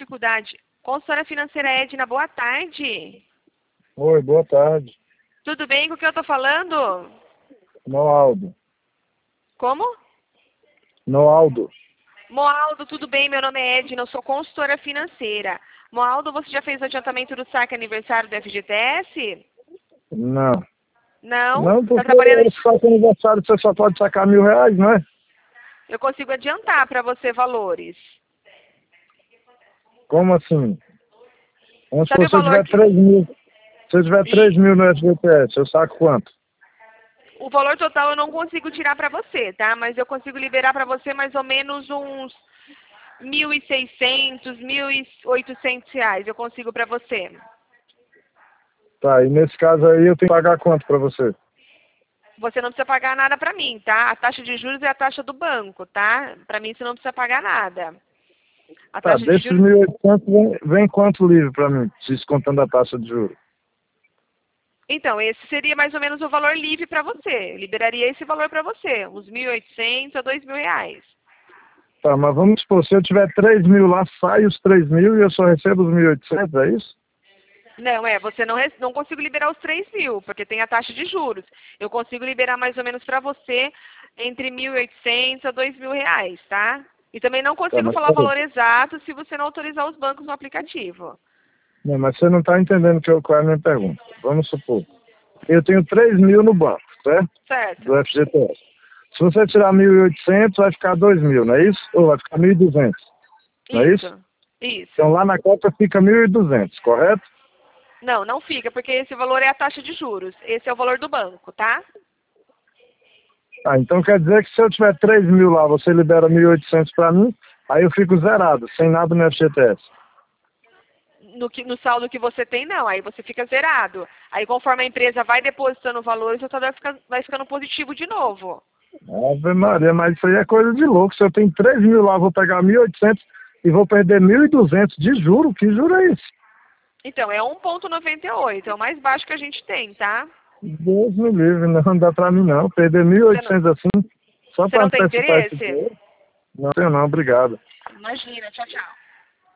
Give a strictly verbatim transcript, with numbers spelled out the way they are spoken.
dificuldade. Consultora financeira Edna, boa tarde. Oi, boa tarde. Tudo bem com o que eu tô falando? Noaldo. Como? Noaldo. Moaldo, tudo bem? Meu nome é Edna, eu sou consultora financeira. Moaldo, você já fez o adiantamento do saque aniversário do F G T S? Não. Não? Não, Tá porque trabalhando em... esse saque aniversário você só pode sacar mil reais, não é? Eu consigo adiantar para você valores. Como assim? Vamos Sabe supor, o se eu valor tiver que... três mil. Se eu tiver três E mil no F G T S, eu saco quanto? o valor total eu não consigo tirar para você, tá? Mas eu consigo liberar para você mais ou menos uns mil e seiscentos, mil e oitocentos reais. Eu consigo para você. Tá, e nesse caso aí eu tenho que pagar quanto pra você? Você não precisa pagar nada para mim, tá? A taxa de juros é a taxa do banco, tá? Para mim você não precisa pagar nada. A Tá, taxa de desses juros... mil e oitocentos vem, vem quanto livre pra mim, descontando a taxa de juros? Então, esse seria mais ou menos o valor livre para você. Eu liberaria esse valor para você, uns mil e oitocentos a dois mil reais. Tá, mas vamos supor, se eu tiver três mil lá, sai os três mil e eu só recebo os mil e oitocentos, é isso? Não, é, você não, rece- não consigo liberar os três mil, porque tem a taxa de juros. Eu consigo liberar mais ou menos para você entre mil e oitocentos a dois mil reais, tá? E também não Tá, consigo mas falar o peraí. valor exato se você não autorizar os bancos no aplicativo. Não, mas você não está entendendo que eu, qual é a minha pergunta. Vamos supor, eu tenho três mil no banco, certo? Certo? Do F G T S. Se você tirar mil e oitocentos, vai ficar dois mil, não é isso? Ou vai ficar mil e duzentos, não é isso? Isso, isso. Então lá na conta fica mil e duzentos, correto? Não, não fica, porque esse valor é a taxa de juros. Esse é o valor do banco, tá? Ah, então quer dizer que se eu tiver três mil lá, você libera mil e oitocentos para mim, aí eu fico zerado, sem nada no F G T S. No, que, no saldo que você tem, não. Aí você fica zerado. Aí conforme a empresa vai depositando valores, o saldo vai, ficar, vai ficando positivo de novo. Ave Maria, mas isso aí é coisa de louco. Se eu tenho três mil lá, vou pegar mil e oitocentos e vou perder mil e duzentos de juro. Que juro é isso? Então, é um vírgula noventa e oito. É o mais baixo que a gente tem, tá? Deus me livre, não dá pra mim não. Perder mil e Você não, oitocentos assim, só você pra não tem antecipar esse interesse? dinheiro? Não tenho não, obrigado. Imagina. Tchau, tchau.